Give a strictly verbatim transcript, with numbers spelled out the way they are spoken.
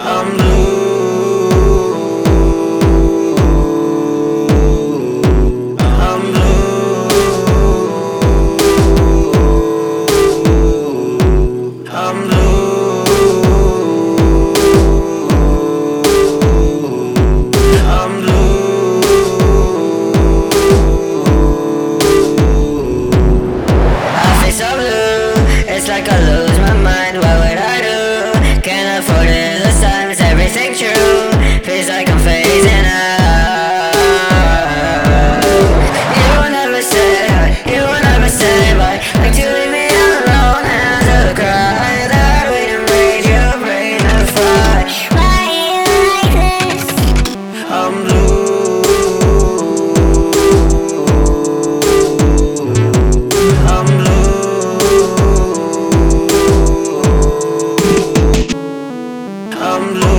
I'm blue. I'm blue. I'm blue. I'm blue. I feel so blue. It's like I lose my mind. What would I do? Can't afford it. This time is everything true. Feels like I'm phasing out. You will never say, you will never say bye. Like to leave me alone and to cry. That way to make your brain to fly. Why you like this? I'm blue. I'm blue. I'm blue.